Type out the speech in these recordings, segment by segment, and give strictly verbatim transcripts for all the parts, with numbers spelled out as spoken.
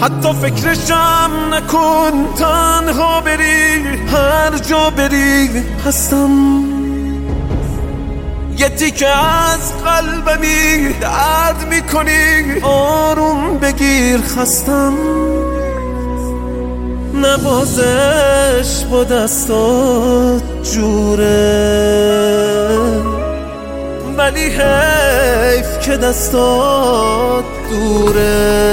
حتی فکرشم نکن، تنها بری هر جا بری هستم. یه تیکه از قلبمی درد میکنی، آروم بگیر خستم. نوازش با دستات جوره، ولی حیف که دستات دوره.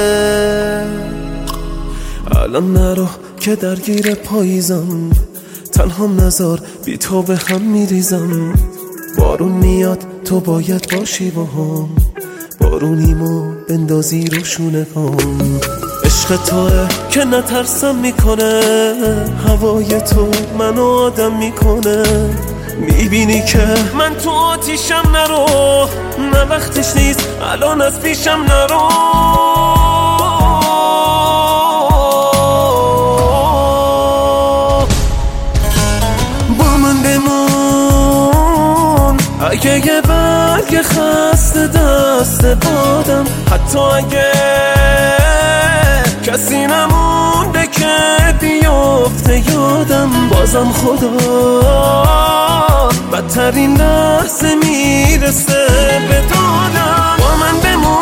الان نرو که درگیر پاییزم، تنهام نزار بی تو به هم میریزم. بارون میاد تو باید باشی با هم، بارونیمو بندازی رو شونه هم. عشق توه که نترسم میکنه، هوای تو منو آدم میکنه. میبینی که من تو آتیشم، نرو نه وقتش نیست الان از پیشم نرو. با من بمون اگه یه برگ خسته دست بادم، حتی اگه کسی نمونده که بیفته یادم. بازم خدا بدترین لحظه میرسه به دادم. با من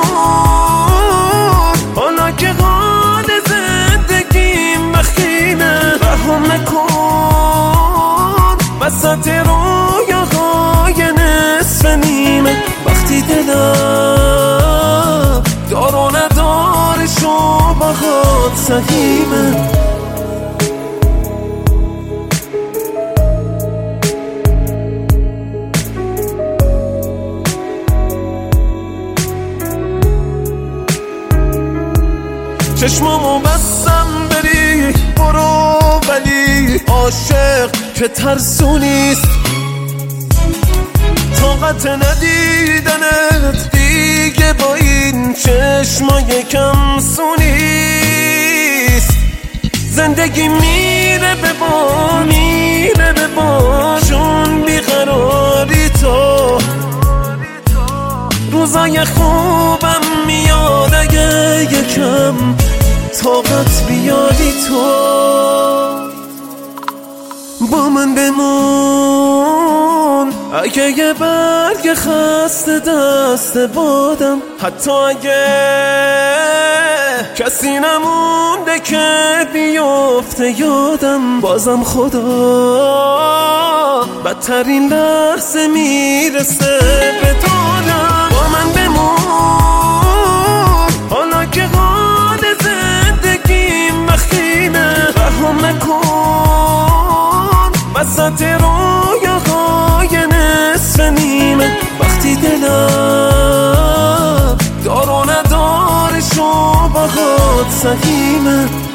بمون حالا که حال زندگیم بخیمه، رهم نکن وسط رویاهای نصف نیمه. وقتی دلم دار و ندارش و باهات سهیمه. چشمامو بستم بری برو، ولی عاشق که ترسونیست. طاقت ندیدنت دیگه با این چشمای کم سونیست. زندگی میره به بار میره به بار، چون بیقراری تو. روزای خوبم میاد اگه یکم طاقت بیاری تو. با من بمون اگه یه برگ خسته دست بادم، حتی اگه کسی نمونده که بیفته یادم. بازم خدا بدترین لحظه میرسه به دادم. با من بمون حالا که حال زندگیم بخیمه، رهم نکن وسط رویاهای نصف نیمه. وقتی دلم دار و ندارش و باهات سهیمه.